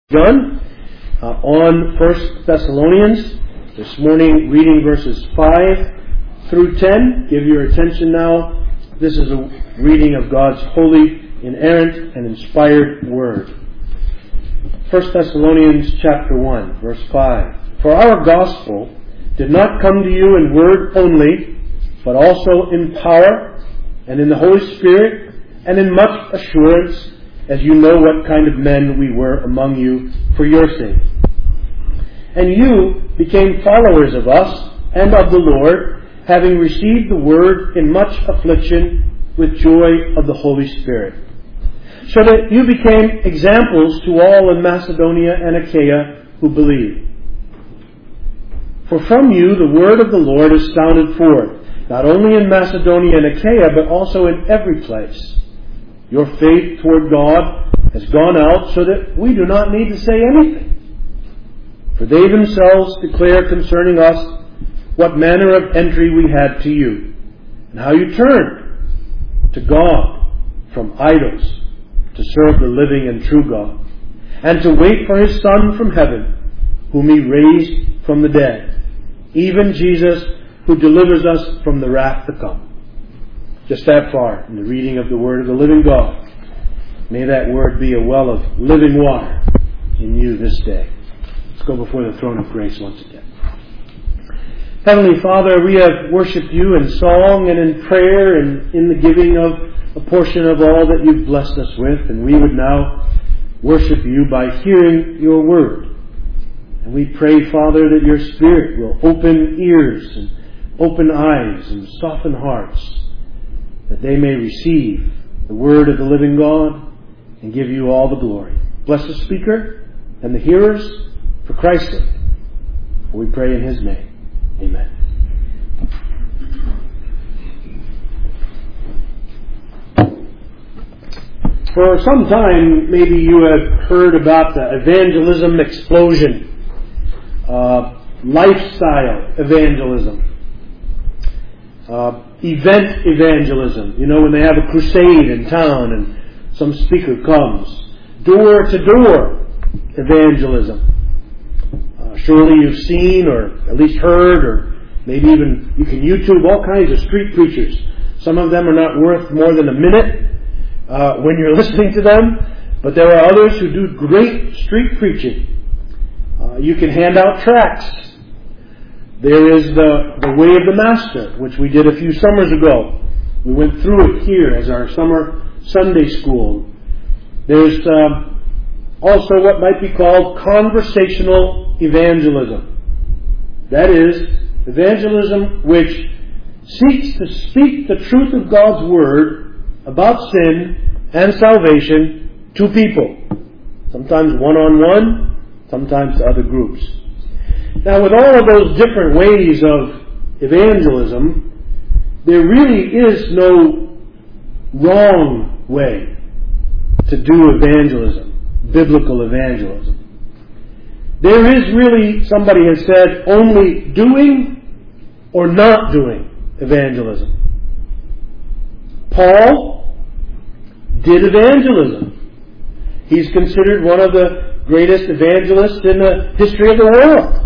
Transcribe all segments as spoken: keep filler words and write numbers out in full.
Done uh, on First Thessalonians. This morning, reading verses five through ten. Give your attention now. This is a reading of God's holy, inerrant, and inspired Word. First Thessalonians chapter one, verse five. For our gospel did not come to you in word only, but also in power, and in the Holy Spirit, and in much assurance, as you know what kind of men we were among you for your sake. And you became followers of us and of the Lord, having received the word in much affliction with joy of the Holy Spirit, so that you became examples to all in Macedonia and Achaia who believe. For from you the word of the Lord is sounded forth, not only in Macedonia and Achaia, but also in every place. Your faith toward God has gone out so that we do not need to say anything. For they themselves declare concerning us what manner of entry we had to you, and how you turned to God from idols to serve the living and true God, and to wait for His Son from heaven, whom He raised from the dead, even Jesus, who delivers us from the wrath to come. Just that far in the reading of the Word of the living God. May that Word be a well of living water in you this day. Let's go before the throne of grace once again. Heavenly Father, we have worshipped you in song and in prayer and in the giving of a portion of all that you've blessed us with. And we would now worship you by hearing your Word. And we pray, Father, that your Spirit will open ears and open eyes and soften hearts, that they may receive the word of the living God and give you all the glory. Bless the speaker and the hearers for Christ's sake. We pray in His name. Amen. For some time, maybe you have heard about the evangelism explosion, uh, lifestyle evangelism. Uh, event evangelism. You know, when they have a crusade in town and some speaker comes. Door-to-door evangelism. Uh, surely you've seen or at least heard, or maybe even you can YouTube all kinds of street preachers. Some of them are not worth more than a minute uh, when you're listening to them, but there are others who do great street preaching. Uh, you can hand out tracts. There is the, the Way of the Master, which we did a few summers ago. We went through it here as our summer Sunday school. There's uh, also what might be called conversational evangelism. That is, evangelism which seeks to speak the truth of God's Word about sin and salvation to people. Sometimes one-on-one, sometimes to other groups. Now, with all of those different ways of evangelism, there really is no wrong way to do evangelism, biblical evangelism. There is really, somebody has said, only doing or not doing evangelism. Paul did evangelism. He's considered one of the greatest evangelists in the history of the world.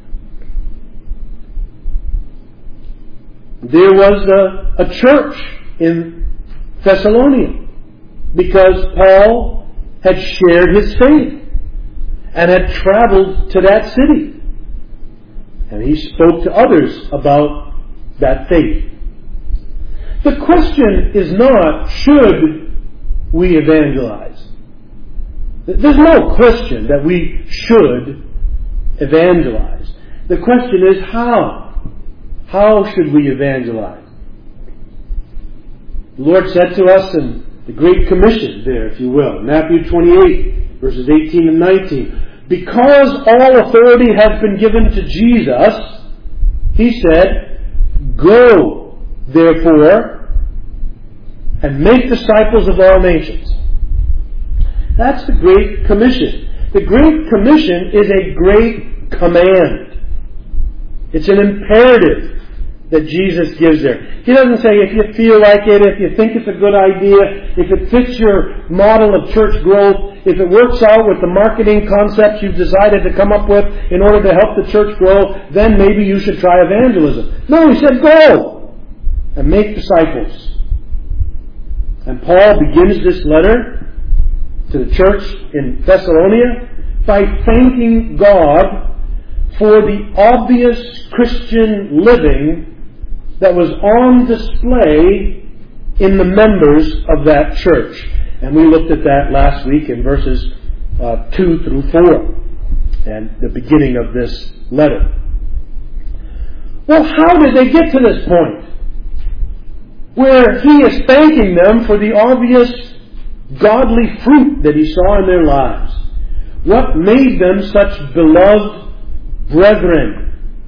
There was a, a church in Thessalonica because Paul had shared his faith and had traveled to that city. And he spoke to others about that faith. The question is not, should we evangelize? There's no question that we should evangelize. The question is how. How should we evangelize? The Lord said to us in the Great Commission there, if you will, Matthew twenty-eight, verses eighteen and nineteen. Because all authority has been given to Jesus, He said, go, therefore, and make disciples of all nations. That's the Great Commission. The Great Commission is a great command. It's an imperative that Jesus gives there. He doesn't say if you feel like it, if you think it's a good idea, if it fits your model of church growth, if it works out with the marketing concepts you've decided to come up with in order to help the church grow, then maybe you should try evangelism. No, he said, go and make disciples. And Paul begins this letter to the church in Thessalonica by thanking God for the obvious Christian living that was on display in the members of that church. And we looked at that last week in verses uh, two through four and the beginning of this letter. Well, how did they get to this point where he is thanking them for the obvious godly fruit that he saw in their lives? What made them such beloved brethren?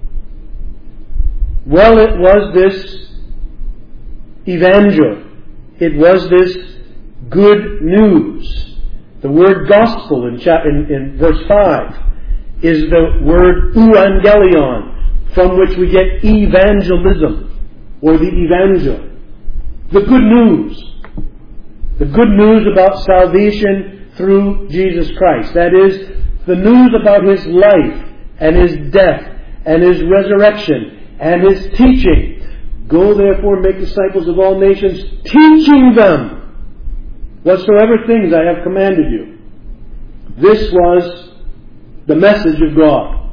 Well, it was this evangel. It was this good news. The word gospel in, cha- in, in verse five is the word euangelion, from which we get evangelism, or the evangel. The good news. The good news about salvation through Jesus Christ. That is, the news about His life and His death and His resurrection and His teaching. Go therefore make disciples of all nations, teaching them whatsoever things I have commanded you. This was the message of God.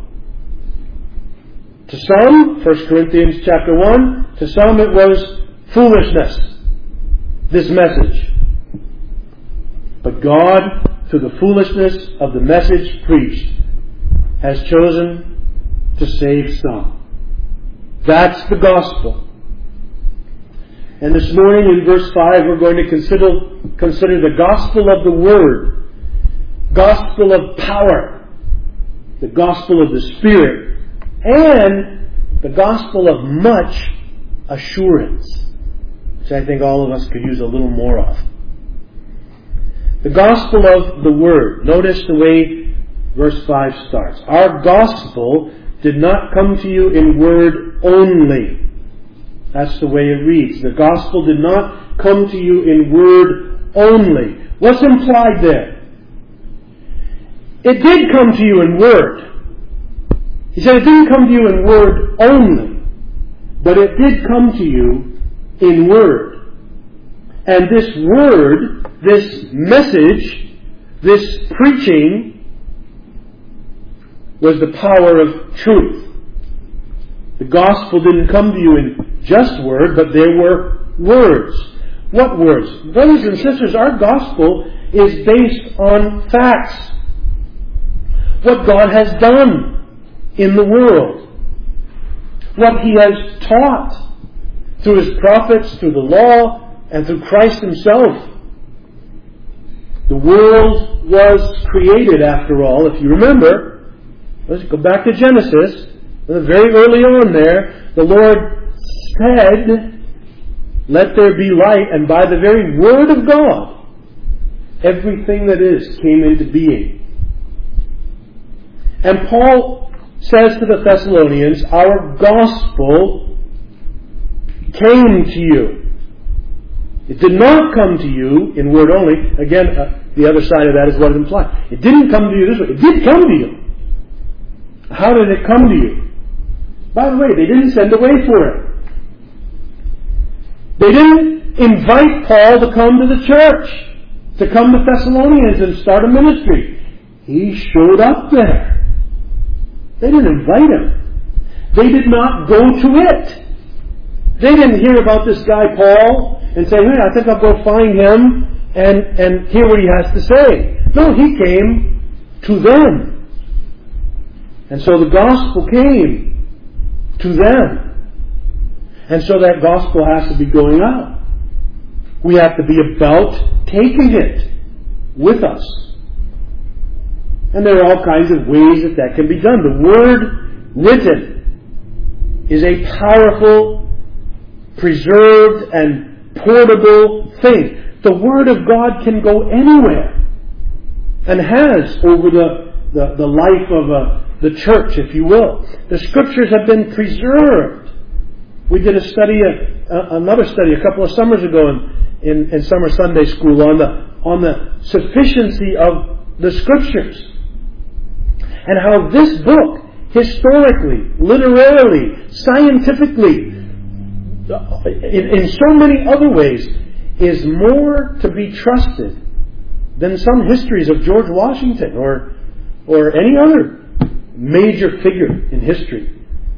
To some, First Corinthians chapter one, to some it was foolishness, this message. But God, through the foolishness of the message preached, has chosen to save some. That's the gospel. And this morning in verse five we're going to consider, consider the gospel of the Word, gospel of power, the gospel of the Spirit, and the gospel of much assurance, which I think all of us could use a little more of. The gospel of the Word. Notice the way verse five starts. Our gospel did not come to you in word only. That's the way it reads. The gospel did not come to you in word only. What's implied there? It did come to you in word. He said it didn't come to you in word only, but it did come to you in word. And this word, this message, this preaching was the power of truth. The gospel didn't come to you in just word, but there were words. What words? Brothers and sisters, our gospel is based on facts. What God has done in the world. What He has taught through His prophets, through the law, and through Christ Himself. The world was created, after all. If you remember, let's go back to Genesis. Very early on there, the Lord said, let there be light, and by the very word of God, everything that is came into being. And Paul says to the Thessalonians, our gospel came to you. It did not come to you in word only. Again, uh, the other side of that is what it implies. It didn't come to you this way. It did come to you. How did it come to you? By the way, they didn't send away for it. They didn't invite Paul to come to the church, to come to Thessalonians and start a ministry. He showed up there. They didn't invite him. They did not go to it. They didn't hear about this guy Paul and say, hey, I think I'll go find him and, and hear what he has to say. No, he came to them. And so the gospel came to them. And so that gospel has to be going out. We have to be about taking it with us. And there are all kinds of ways that that can be done. The word written is a powerful, preserved, and portable thing. The Word of God can go anywhere. And has over the, the, the life of a the church, if you will. The Scriptures have been preserved. We did a study, a, a, another study a couple of summers ago in, in, in summer Sunday school on the on the sufficiency of the Scriptures. And how this book, historically, literarily, scientifically, in, in so many other ways, is more to be trusted than some histories of George Washington or, or any other major figure in history.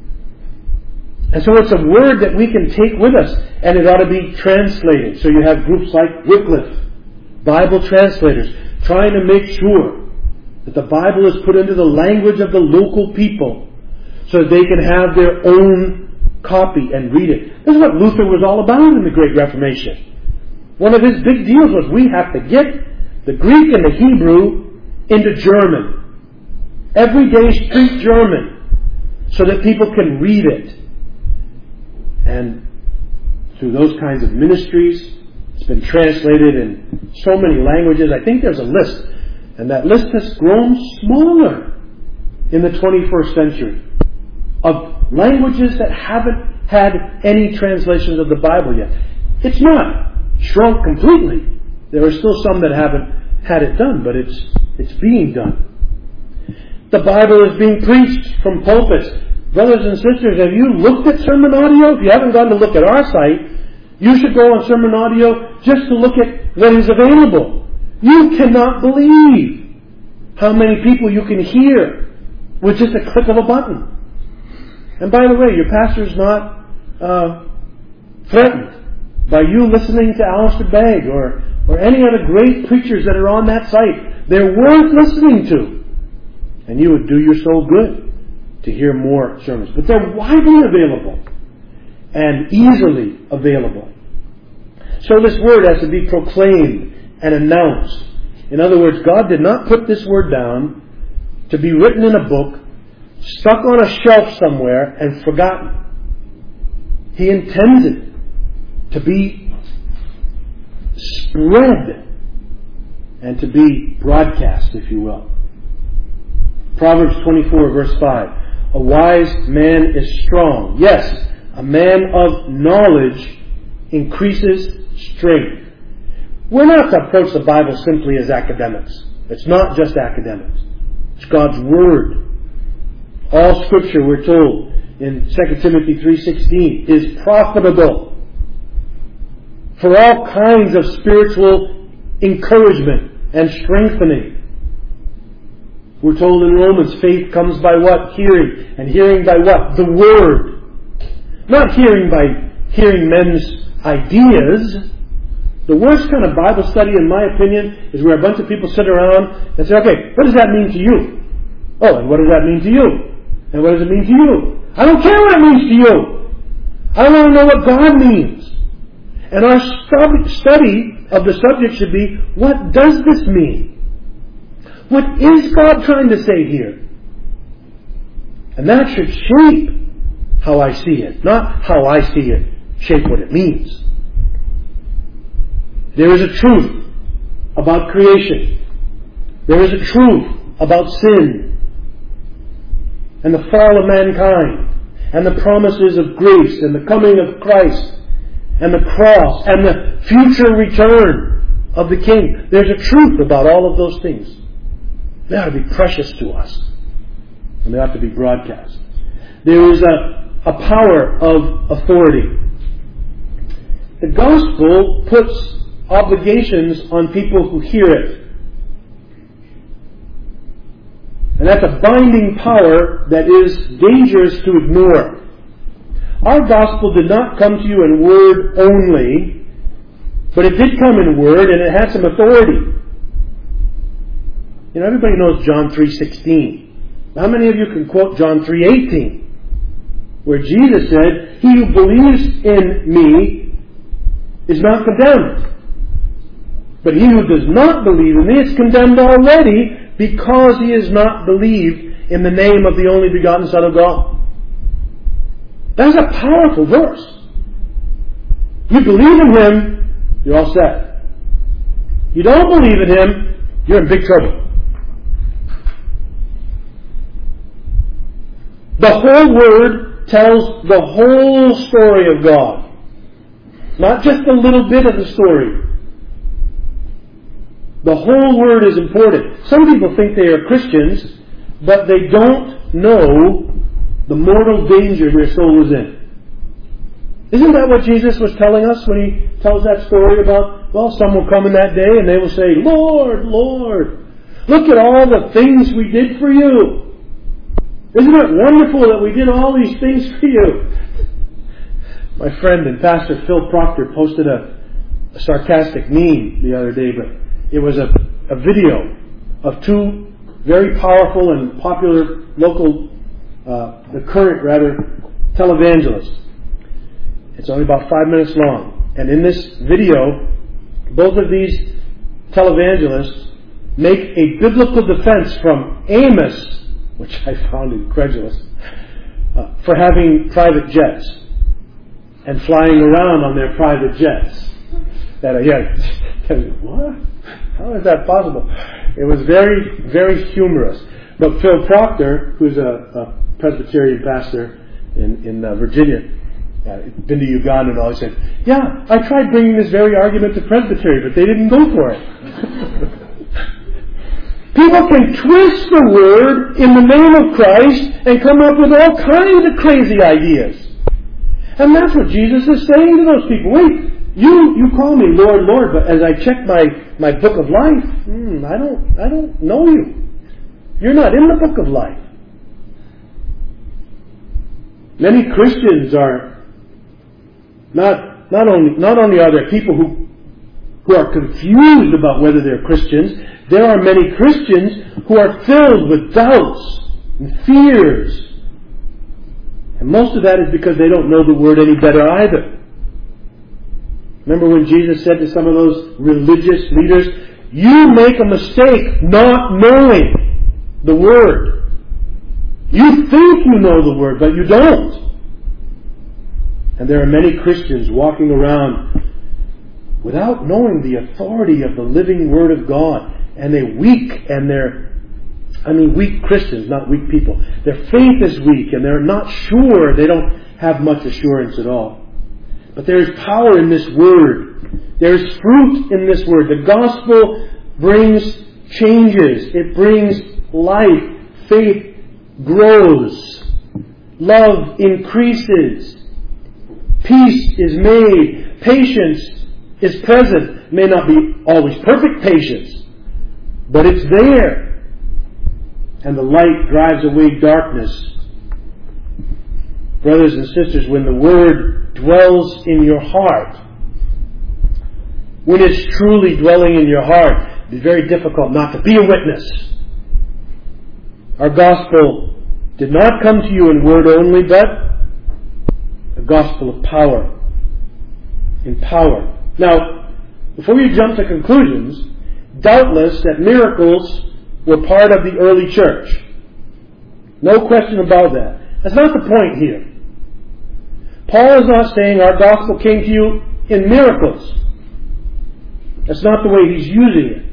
And so it's a word that we can take with us, and it ought to be translated. So you have groups like Wycliffe, Bible translators, trying to make sure that the Bible is put into the language of the local people so that they can have their own copy and read it. This is what Luther was all about in the Great Reformation. One of his big deals was we have to get the Greek and the Hebrew into German. Everyday street German, so that people can read it. And through those kinds of ministries, it's been translated in so many languages. I think there's a list, and that list has grown smaller in the twenty-first century of languages that haven't had any translations of the Bible yet. It's not shrunk completely. There are still some that haven't had it done, but it's it's being done. The Bible is being preached from pulpits. Brothers and sisters, have you looked at sermon audio? If you haven't gone to look at our site, you should go on sermon audio just to look at what is available. You cannot believe how many people you can hear with just a click of a button. And by the way, your pastor's not uh, threatened by you listening to Alistair Begg or, or any other great preachers that are on that site. They're worth listening to. And you would do your soul good to hear more sermons. But they're widely available and easily available. So this word has to be proclaimed and announced. In other words, God did not put this word down to be written in a book, stuck on a shelf somewhere, and forgotten. He intended to be spread and to be broadcast, if you will. Proverbs twenty-four, verse five. A wise man is strong. Yes, a man of knowledge increases strength. We're not to approach the Bible simply as academics. It's not just academics. It's God's Word. All Scripture, we're told in Second Timothy three sixteen, is profitable for all kinds of spiritual encouragement and strengthening. We're told in Romans, faith comes by what? Hearing. And hearing by what? The Word. Not hearing by hearing men's ideas. The worst kind of Bible study, in my opinion, is where a bunch of people sit around and say, okay, what does that mean to you? Oh, and what does that mean to you? And what does it mean to you? I don't care what it means to you. I want to know what God means. And our study of the subject should be, what does this mean? What is God trying to say here? And that should shape how I see it. Not how I see it shape what it means. There is a truth about creation. There is a truth about sin and the fall of mankind and the promises of grace and the coming of Christ and the cross and the future return of the King. There's a truth about all of those things. They ought to be precious to us. And they ought to be broadcast. There is a, a power of authority. The gospel puts obligations on people who hear it. And that's a binding power that is dangerous to ignore. Our gospel did not come to you in word only, but it did come in word and it had some authority. You know, everybody knows John three sixteen. How many of you can quote John three eighteen? Where Jesus said, he who believes in me is not condemned. But he who does not believe in me is condemned already because he has not believed in the name of the only begotten Son of God. That's a powerful verse. You believe in him, you're all set. You don't believe in him, you're in big trouble. The whole Word tells the whole story of God. Not just a little bit of the story. The whole Word is important. Some people think they are Christians, but they don't know the mortal danger their soul is in. Isn't that what Jesus was telling us when He tells that story about, well, some will come in that day and they will say, Lord, Lord, look at all the things we did for you. Isn't it wonderful that we did all these things for you? My friend and pastor Phil Proctor posted a, a sarcastic meme the other day, but it was a, a video of two very powerful and popular local, uh, the current rather, televangelists. It's only about five minutes long. And in this video, both of these televangelists make a biblical defense from Amos, which I found incredulous, uh, for having private jets and flying around on their private jets. That, uh, yeah, what? How is that possible? It was very, very humorous. But Phil Proctor, who's a, a Presbyterian pastor in, in uh, Virginia, Uh, been to Uganda and all, he said, yeah, I tried bringing this very argument to Presbytery, but they didn't go for it. People can twist the Word in the name of Christ and come up with all kinds of crazy ideas. And that's what Jesus is saying to those people. Wait, you you call me Lord, Lord, but as I check my, my book of life, hmm, I don't I don't know you. You're not in the book of life. Many Christians are Not not only not only are there people who who are confused about whether they're Christians, there are many Christians who are filled with doubts and fears. And most of that is because they don't know the Word any better either. Remember when Jesus said to some of those religious leaders, you make a mistake not knowing the Word. You think you know the Word, but you don't. And there are many Christians walking around without knowing the authority of the living Word of God. And they're weak, and they're, I mean weak Christians, not weak people. Their faith is weak, and they're not sure. They don't have much assurance at all. But there is power in this Word. There is fruit in this Word. The gospel brings changes. It brings life. Faith grows. Love increases. Peace is made. Patience is present. It may not be always perfect patience, but it's there. And the light drives away darkness. Brothers and sisters, when the Word dwells in your heart, when it's truly dwelling in your heart, it's very difficult not to be a witness. Our gospel did not come to you in word only, but a gospel of power. In power. Now, before you jump to conclusions, doubtless that miracles were part of the early church. No question about that. That's not the point here. Paul is not saying our gospel came to you in miracles. That's not the way he's using it.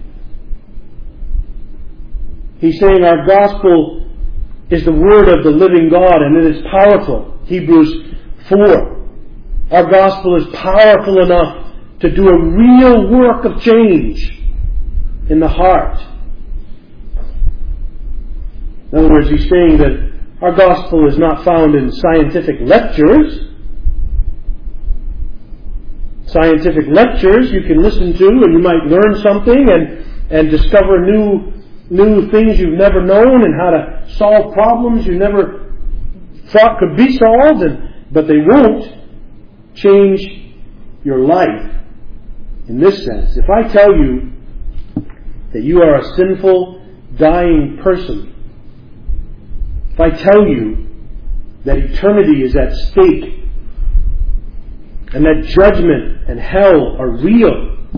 He's saying our gospel is the Word of the living God, and it is powerful. Hebrews four. Our gospel is powerful enough to do a real work of change in the heart. In other words, he's saying that our gospel is not found in scientific lectures. Scientific lectures you can listen to and you might learn something and, and discover new, new things you've never known and how to solve problems you never thought could be solved, and but they won't change your life in this sense. If I tell you that you are a sinful, dying person, if I tell you that eternity is at stake and that judgment and hell are real,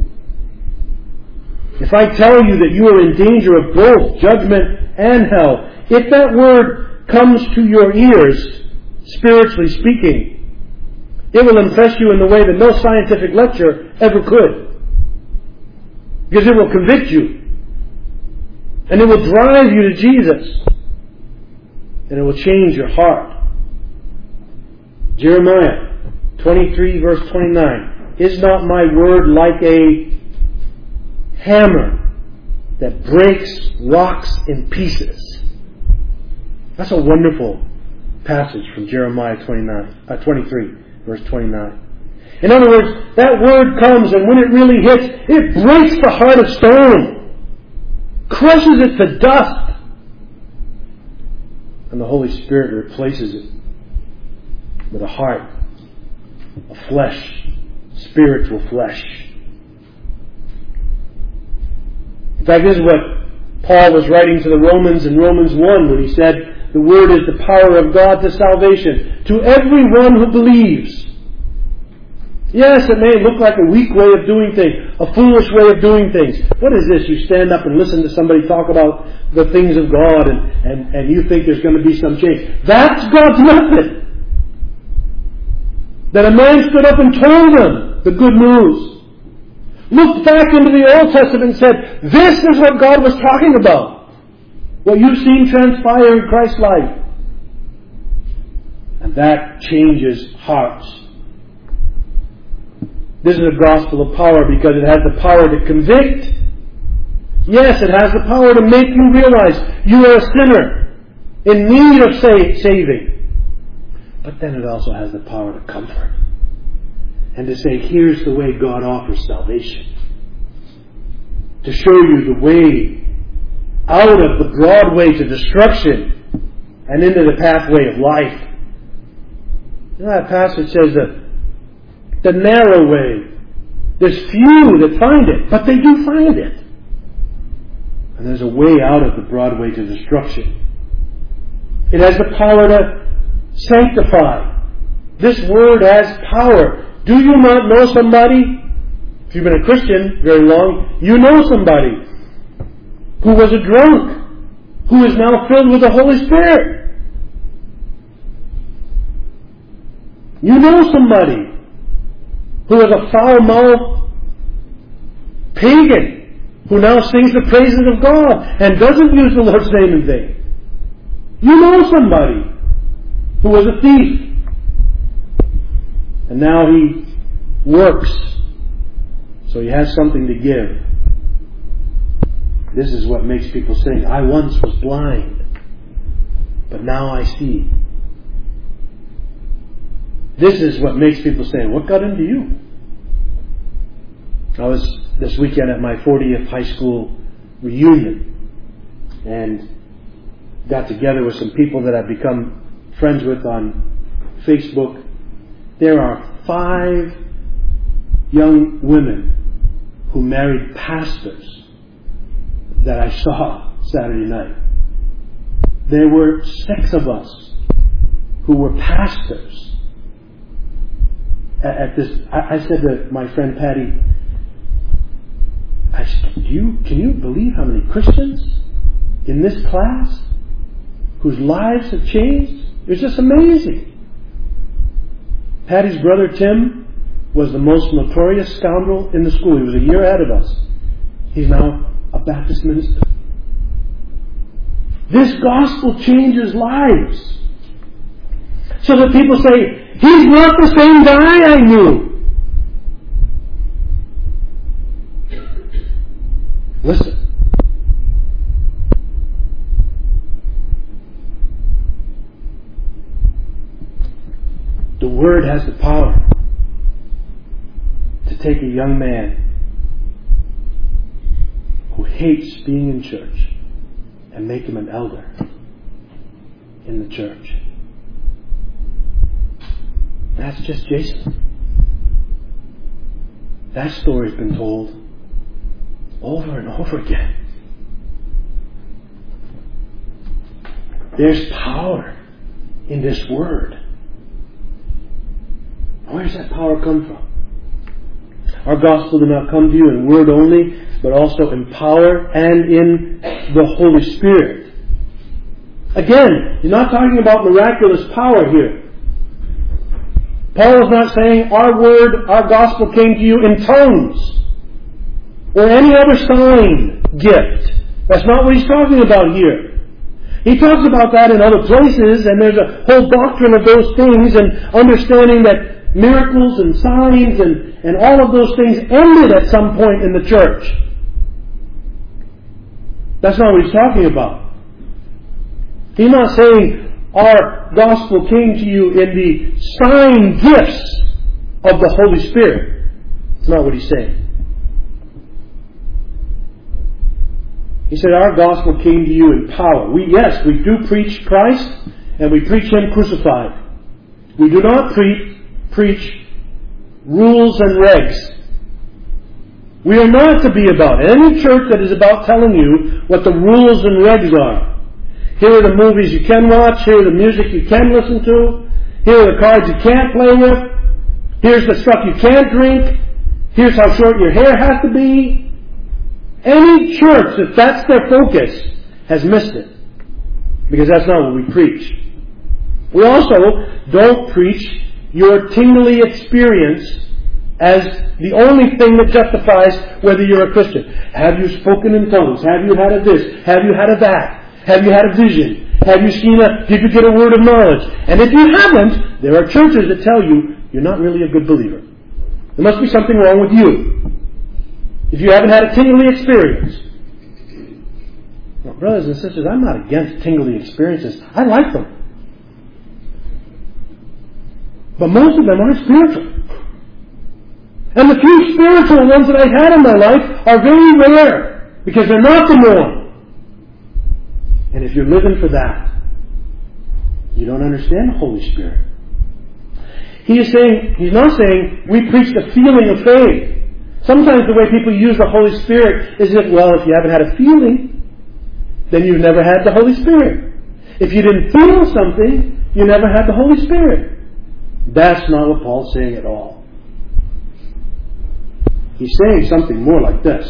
if I tell you that you are in danger of both judgment and hell, if that word comes to your ears, spiritually speaking, it will impress you in the way that no scientific lecture ever could. Because it will convict you. And it will drive you to Jesus. And it will change your heart. Jeremiah twenty-three verse twenty-nine. Is not my word like a hammer that breaks rocks in pieces. That's a wonderful passage from Jeremiah twenty-nine, uh, twenty-three, verse twenty-nine. In other words, that word comes, and when it really hits, it breaks the heart of stone, crushes it to dust, and the Holy Spirit replaces it with a heart of flesh, spiritual flesh. In fact, this is what Paul was writing to the Romans in Romans one when he said, the Word is the power of God to salvation to everyone who believes. Yes, it may look like a weak way of doing things, a foolish way of doing things. What is this? You stand up and listen to somebody talk about the things of God and, and, and you think there's going to be some change. That's God's method. That a man stood up and told them the good news. Looked back into the Old Testament and said, this is what God was talking about. What you've seen transpire in Christ's life. And that changes hearts. This is a gospel of power because it has the power to convict. Yes, it has the power to make you realize you are a sinner in need of saving. But then it also has the power to comfort. And to say, here's the way God offers salvation. To show you the way out of the broad way to destruction and into the pathway of life. You know, that passage says that the narrow way, there's few that find it, but they do find it. And there's a way out of the broad way to destruction. It has the power to sanctify. This word has power. Do you not know somebody? If you've been a Christian very long, you know somebody who was a drunk, who is now filled with the Holy Spirit. You know somebody who is a foul-mouthed pagan, who now sings the praises of God and doesn't use the Lord's name in vain. You know somebody who was a thief, and now he works, so he has something to give. This is what makes people sing, I once was blind, but now I see. This is what makes people say, what got into you? I was this weekend at my fortieth high school reunion and got together with some people that I've become friends with on Facebook. There are five young women who married pastors that I saw Saturday night. There were six of us who were pastors at, at this. I, I said to my friend Patty, I said, Do you, can you believe how many Christians in this class whose lives have changed? It's just amazing. Patty's brother Tim was the most notorious scoundrel in the school. He was a year ahead of us. He's now a Baptist minister. This gospel changes lives. So that people say, he's not the same guy I knew. Listen. The Word has the power to take a young man who hates being in church and make him an elder in the church. That's just Jason. That story's been told over and over again. There's power in this Word. Where does that power come from? Our gospel did not come to you in word only, but also in power and in the Holy Spirit. Again, you're not talking about miraculous power here. Paul is not saying our word, our gospel came to you in tongues or any other sign gift. That's not what he's talking about here. He talks about that in other places, and there's a whole doctrine of those things and understanding that miracles and signs and, and all of those things ended at some point in the church. That's not what he's talking about. He's not saying our gospel came to you in the sign gifts of the Holy Spirit. That's not what he's saying. He said our gospel came to you in power. We, yes, we do preach Christ and we preach Him crucified. We do not pre- preach rules and regs. We are not to be about any church that is about telling you what the rules and regs are. Here are the movies you can watch. Here are the music you can listen to. Here are the cards you can't play with. Here's the stuff you can't drink. Here's how short your hair has to be. Any church, if that's their focus, has missed it. Because that's not what we preach. We also don't preach your tingly experience as the only thing that justifies whether you're a Christian. Have you spoken in tongues? Have you had a this? Have you had a that? Have you had a vision? Have you seen a, did you get a word of knowledge? And if you haven't, there are churches that tell you you're not really a good believer. There must be something wrong with you if you haven't had a tingly experience. Well, brothers and sisters, I'm not against tingly experiences. I like them. But most of them aren't spiritual. And the few spiritual ones that I've had in my life are very rare because they're not the norm. And if you're living for that, you don't understand the Holy Spirit. He is saying, he's not saying we preach the feeling of faith. Sometimes the way people use the Holy Spirit is if, well, if you haven't had a feeling, then you've never had the Holy Spirit. If you didn't feel something, you never had the Holy Spirit. That's not what Paul's saying at all. He's saying something more like this.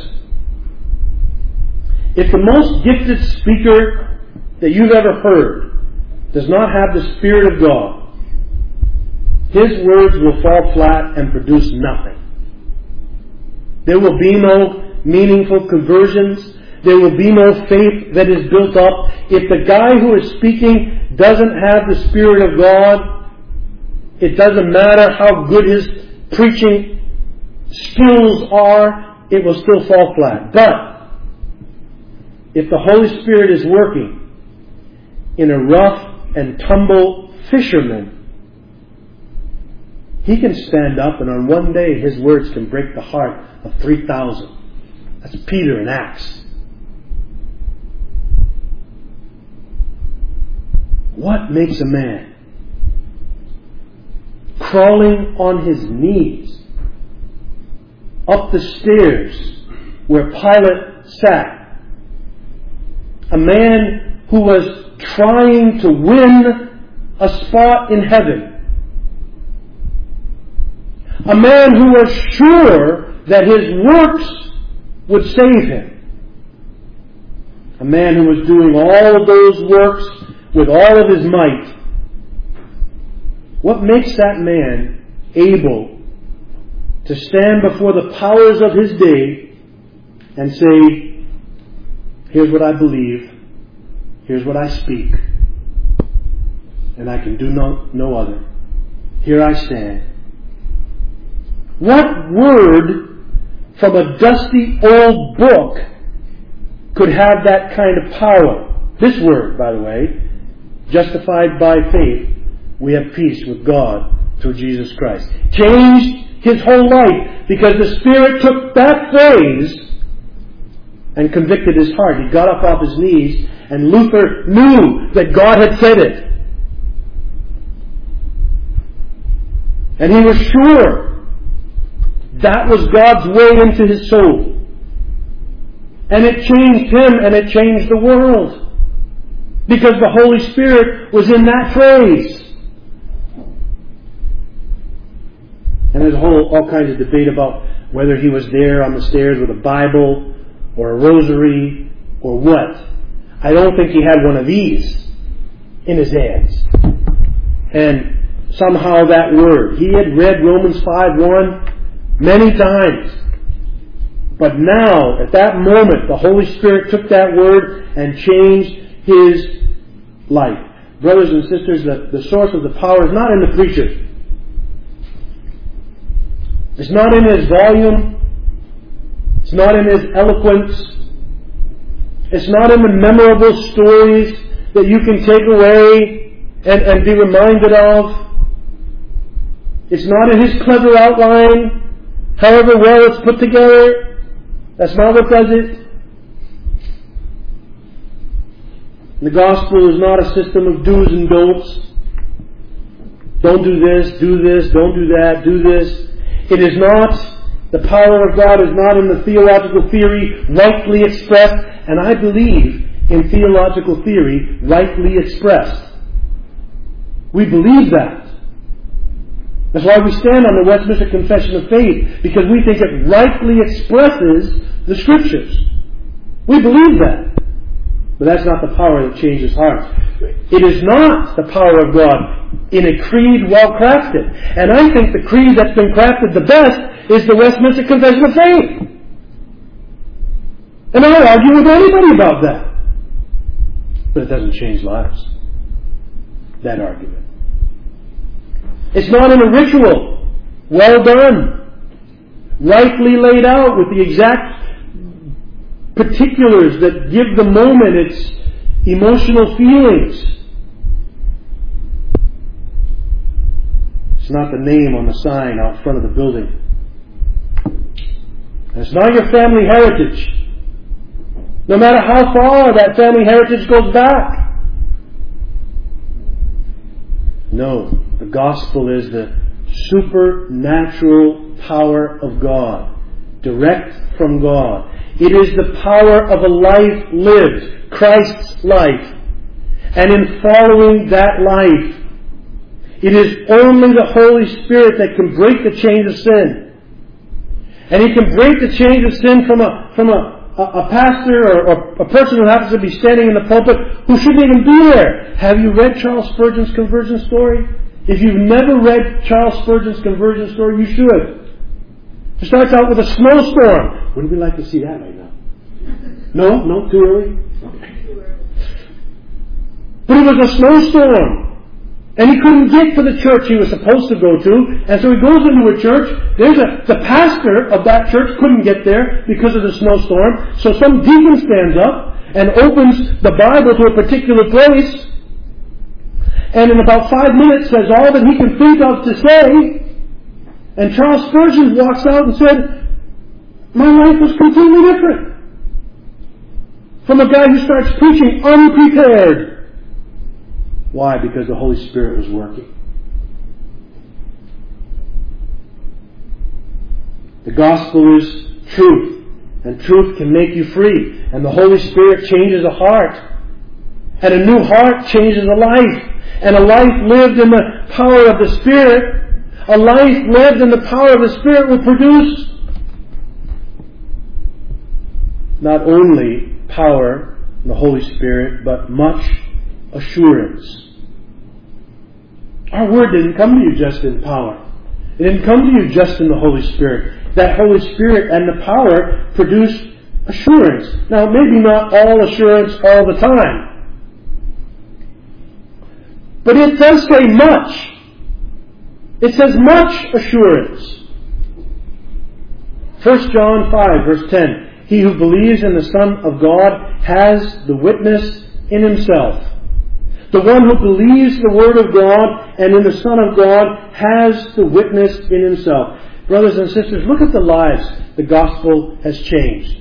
If the most gifted speaker that you've ever heard does not have the Spirit of God, his words will fall flat and produce nothing. There will be no meaningful conversions. There will be no faith that is built up. If the guy who is speaking doesn't have the Spirit of God, it doesn't matter how good his preaching skills are, it will still fall flat. But if the Holy Spirit is working in a rough and tumble fisherman, he can stand up and on one day his words can break the heart of three thousand. That's Peter in Acts. What makes a man crawling on his knees up the stairs where Pilate sat, a man who was trying to win a spot in heaven, a man who was sure that his works would save him, a man who was doing all of those works with all of his might. What makes that man able to stand before the powers of his day and say, here's what I believe, here's what I speak, and I can do no, no other. Here I stand. What word from a dusty old book could have that kind of power? This word, by the way, justified by faith, we have peace with God through Jesus Christ. Changed his whole life because the Spirit took that phrase and convicted his heart. He got up off his knees and Luther knew that God had said it. And he was sure that was God's way into his soul. And it changed him and it changed the world. Because the Holy Spirit was in that phrase. And there's a whole, all kinds of debate about whether he was there on the stairs with a Bible or a rosary or what. I don't think he had one of these in his hands. And somehow that word, he had read Romans five one many times. But now, at that moment, the Holy Spirit took that word and changed his life. Brothers and sisters, the, the source of the power is not in the preacher. It's not in his volume. It's not in his eloquence. It's not in the memorable stories that you can take away and, and be reminded of. It's not in his clever outline, however well it's put together. That's not what does it. The gospel is not a system of do's and don'ts. Don't do this, do this, don't do that, do this. It is not, the power of God is not in the theological theory rightly expressed, and I believe in theological theory rightly expressed. We believe that. That's why we stand on the Westminster Confession of Faith, because we think it rightly expresses the Scriptures. We believe that. But that's not the power that changes hearts. It is not the power of God in a creed well crafted. And I think the creed that's been crafted the best is the Westminster Confession of Faith. And I'll argue with anybody about that. But it doesn't change lives. That argument. It's not in a ritual. Well done. Rightly laid out with the exact particulars that give the moment its emotional feelings. It's not the name on the sign out front of the building. And it's not your family heritage. No matter how far that family heritage goes back. No, the gospel is the supernatural power of God, direct from God. It is the power of a life lived, Christ's life. And in following that life, it is only the Holy Spirit that can break the chains of sin. And He can break the chains of sin from a from a, a, a pastor or, or a person who happens to be standing in the pulpit who shouldn't even be there. Have you read Charles Spurgeon's conversion story? If you've never read Charles Spurgeon's conversion story, you should. It starts out with a snowstorm. Wouldn't we like to see that right now? No? No? Too early? Okay. But it was a snowstorm. And he couldn't get to the church he was supposed to go to. And so he goes into a church. There's a, the pastor of that church couldn't get there because of the snowstorm. So some deacon stands up and opens the Bible to a particular place. And in about five minutes says all that he can think of to say. And Charles Spurgeon walks out and said, my life was completely different. From a guy who starts preaching unprepared. Why? Because the Holy Spirit was working. The gospel is truth. And truth can make you free. And the Holy Spirit changes a heart. And a new heart changes a life. And a life lived in the power of the Spirit, a life lived in the power of the Spirit will produce not only power in the Holy Spirit, but much assurance. Our word didn't come to you just in power. It didn't come to you just in the Holy Spirit. That Holy Spirit and the power produce assurance. Now, maybe not all assurance all the time. But it does say much. It says much assurance. First John five, verse ten. He who believes in the Son of God has the witness in himself. The one who believes the Word of God and in the Son of God has the witness in himself. Brothers and sisters, look at the lives the gospel has changed.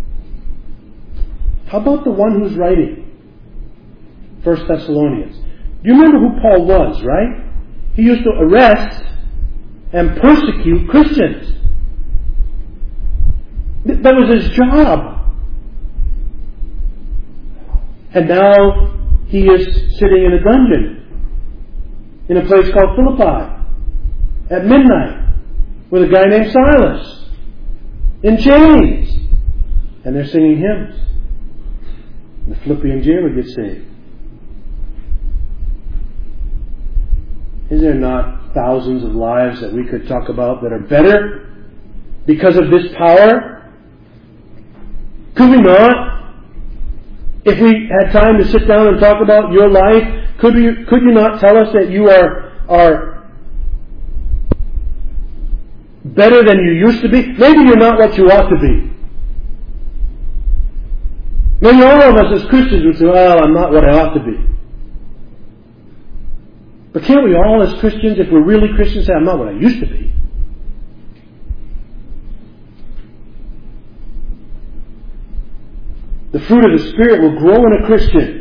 How about the one who's writing First Thessalonians? Do you remember who Paul was, right? He used to arrest and persecute Christians. That was his job. And now he is sitting in a dungeon in a place called Philippi at midnight with a guy named Silas in chains. And they're singing hymns. The Philippian jailer gets saved. Is there not thousands of lives that we could talk about that are better because of this power? Could we not? If we had time to sit down and talk about your life, could you, could you not tell us that you are, are better than you used to be? Maybe you're not what you ought to be. Maybe all of us as Christians would say, well, I'm not what I ought to be. But can't we all as Christians, if we're really Christians, say, I'm not what I used to be? The fruit of the Spirit will grow in a Christian.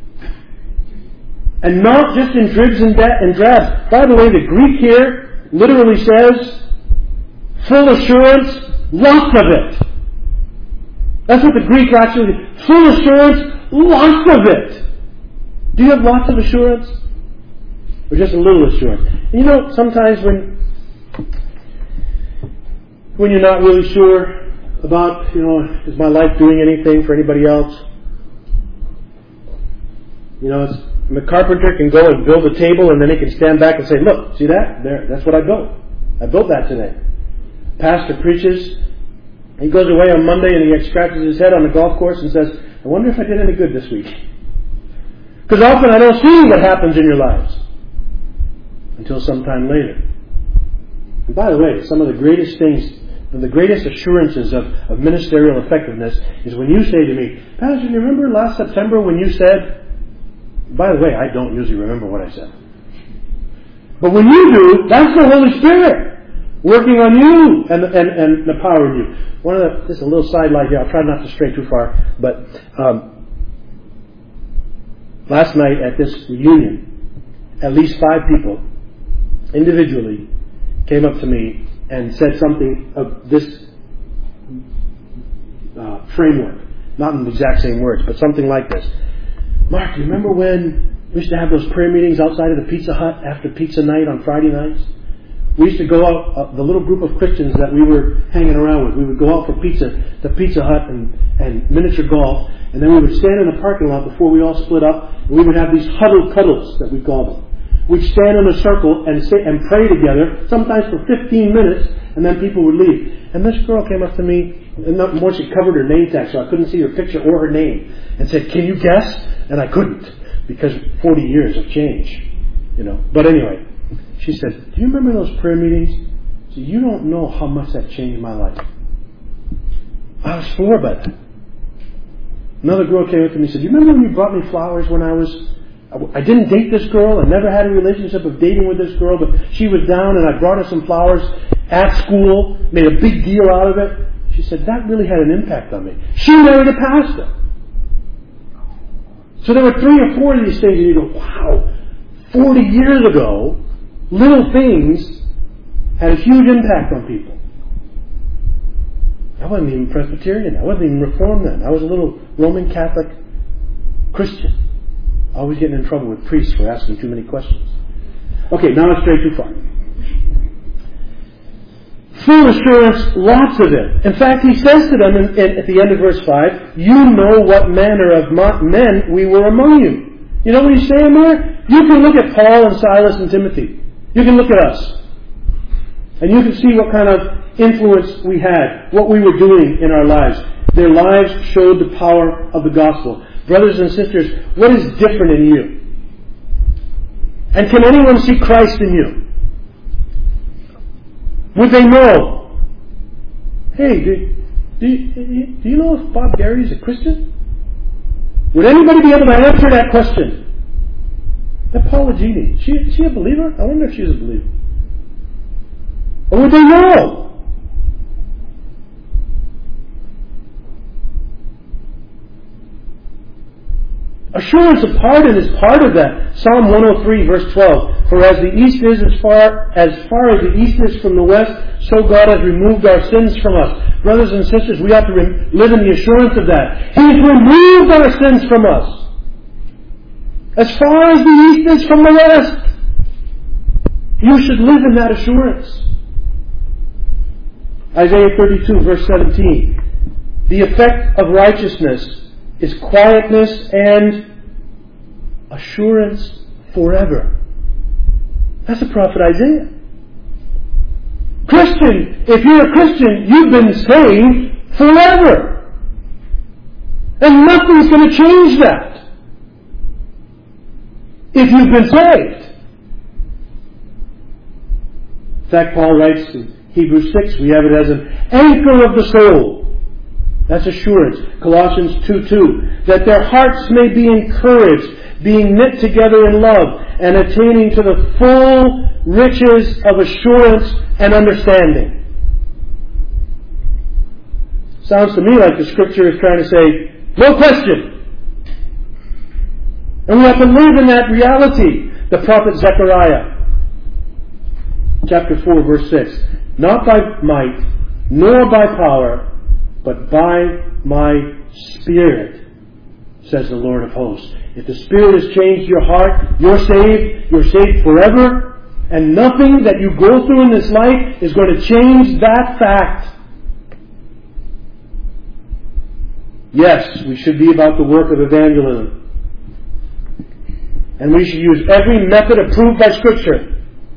And not just in dribs and, da- and drabs. By the way, the Greek here literally says, full assurance, lots of it. That's what the Greek actually says. Full assurance, lots of it. Do you have lots of assurance? Or just a little assurance? And you know, sometimes when when you're not really sure about, you know, is my life doing anything for anybody else? You know, it's, the carpenter can go and build a table and then he can stand back and say, look, see that? There, that's what I built. I built that today. Pastor preaches. He goes away on Monday and he scratches his head on the golf course and says, I wonder if I did any good this week. Because often I don't see what happens in your lives until sometime later. And by the way, some of the greatest things, and the greatest assurances of, of ministerial effectiveness is when you say to me, Pastor, do you remember last September when you said, by the way, I don't usually remember what I said. But when you do, that's the Holy Spirit working on you and, and, and empowering you. One of the, just a little sidelight here, I'll try not to stray too far, but um, last night at this reunion, at least five people individually came up to me and said something of this uh, framework. Not in the exact same words, but something like this. Mark, do you remember when we used to have those prayer meetings outside of the Pizza Hut after pizza night on Friday nights? We used to go out, uh, the little group of Christians that we were hanging around with, we would go out for pizza, the Pizza Hut and, and miniature golf, and then we would stand in the parking lot before we all split up, and we would have these huddle cuddles that we called them. We'd stand in a circle and say, and pray together, sometimes for fifteen minutes, and then people would leave. And this girl came up to me, and not more, she covered her name tag, so I couldn't see her picture or her name, and said, can you guess? And I couldn't, because forty years of change, you know. But anyway, she said, do you remember those prayer meetings? So you don't know how much that changed my life. I was floored by that. Another girl came up to me and said, do you remember when you brought me flowers when I was... I didn't date this girl. I never had a relationship of dating with this girl, but she was down and I brought her some flowers at school, made a big deal out of it. She said, that really had an impact on me. She married a pastor. So there were three or four of these things and you go, wow, forty years ago, little things had a huge impact on people. I wasn't even Presbyterian. I wasn't even Reformed then. I was a little Roman Catholic Christian. Always getting in trouble with priests for asking too many questions. Okay, now let's stray too far. Full assurance, lots of it. In fact, he says to them in, in, at the end of verse five, you know what manner of men we were among you. You know what he's saying there? You can look at Paul and Silas and Timothy. You can look at us. And you can see what kind of influence we had, what we were doing in our lives. Their lives showed the power of the gospel. Brothers and sisters, what is different in you? And can anyone see Christ in you? Would they know? Hey, do, do, do you know if Bob Gary is a Christian? Would anybody be able to answer that question? That Paula Genie, she, is she a believer? I wonder if she's a believer. Or would they know? Assurance of pardon is part of that. Psalm one oh three, verse twelve. For as the east is as far as far as the east is from the west, so God has removed our sins from us. Brothers and sisters, we have to re- live in the assurance of that. He's removed our sins from us. As far as the east is from the west. You should live in that assurance. Isaiah thirty-two, verse seventeen. The effect of righteousness is quietness and assurance forever. That's the prophet Isaiah. Christian, if you're a Christian, you've been saved forever. And nothing's going to change that. If you've been saved. In fact, Paul writes in Hebrews six, we have it as an anchor of the soul. That's assurance. Colossians two two. That their hearts may be encouraged, being knit together in love, and attaining to the full riches of assurance and understanding. Sounds to me like the Scripture is trying to say, no question. And we have to live in that reality. The prophet Zechariah, chapter four, verse six. Not by might, nor by power, but by my Spirit, says the Lord of hosts. If the Spirit has changed your heart, you're saved, you're saved forever, and nothing that you go through in this life is going to change that fact. Yes, we should be about the work of evangelism. And we should use every method approved by Scripture.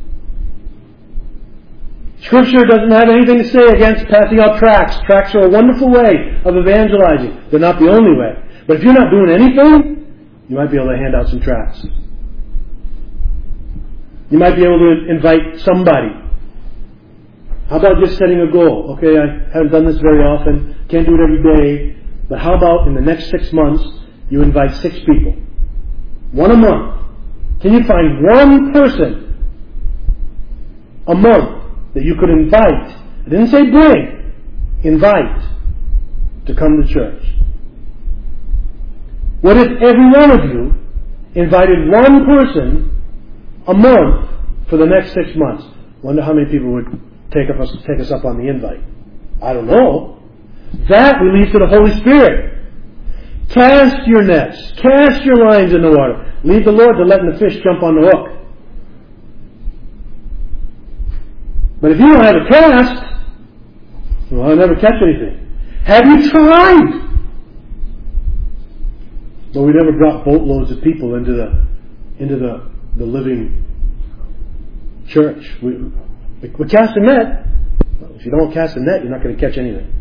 Scripture doesn't have anything to say against passing out tracts. Tracts are a wonderful way of evangelizing. They're not the only way. But if you're not doing anything, you might be able to hand out some tracts. You might be able to invite somebody. How about just setting a goal? Okay, I haven't done this very often. Can't do it every day. But how about in the next six months, you invite six people? One a month. Can you find one person a month that you could invite? I didn't say bring. Invite to come to church. What if every one of you invited one person a month for the next six months? Wonder how many people would take us, take us up on the invite. I don't know. That we leave to the Holy Spirit. Cast your nets. Cast your lines in the water. Leave the Lord to letting the fish jump on the hook. But if you don't have a cast, well, I'll never catch anything. Have you tried? But we never brought boatloads of people into the into the, the living church. We, we cast a net. Well, if you don't cast a net, you're not going to catch anything.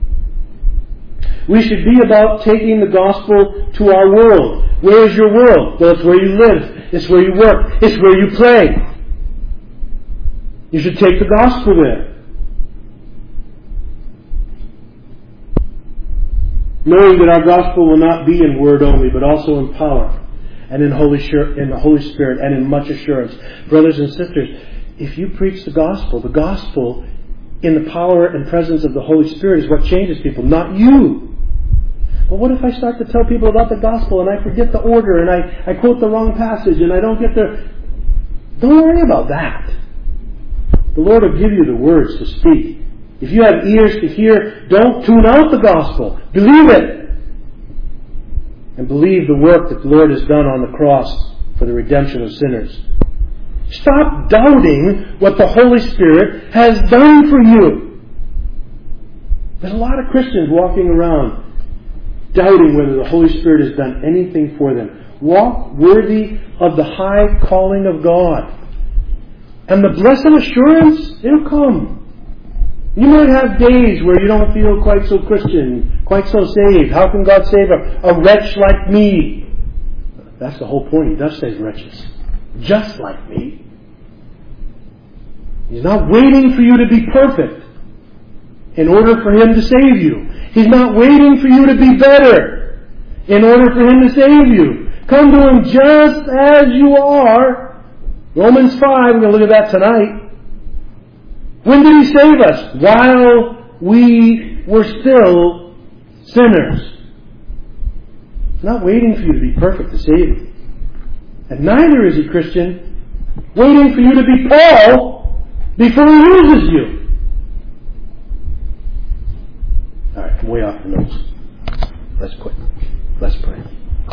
We should be about taking the gospel to our world. Where is your world? Well, it's where you live. It's where you work. It's where you play. You should take the gospel there. Knowing that our gospel will not be in word only, but also in power and in Holy in the Holy Spirit and in much assurance. Brothers and sisters, if you preach the gospel, the gospel in the power and presence of the Holy Spirit is what changes people, not you. But what if I start to tell people about the gospel and I forget the order and I, I quote the wrong passage and I don't get the... Don't worry about that. The Lord will give you the words to speak. If you have ears to hear, don't tune out the gospel. Believe it. And believe the work that the Lord has done on the cross for the redemption of sinners. Stop doubting what the Holy Spirit has done for you. There's a lot of Christians walking around doubting whether the Holy Spirit has done anything for them. Walk worthy of the high calling of God. And the blessed assurance, it'll come. You might have days where you don't feel quite so Christian, quite so saved. How can God save a, a wretch like me? That's the whole point. He does save wretches. Just like me. He's not waiting for you to be perfect in order for Him to save you. He's not waiting for you to be better in order for Him to save you. Come to Him just as you are. Romans five, we're going to look at that tonight. When did He save us? While we were still sinners. He's not waiting for you to be perfect to save you. And neither is He, Christian, waiting for you to be Paul before He uses you. All right, I'm way off the notes. Let's quit. Let's pray.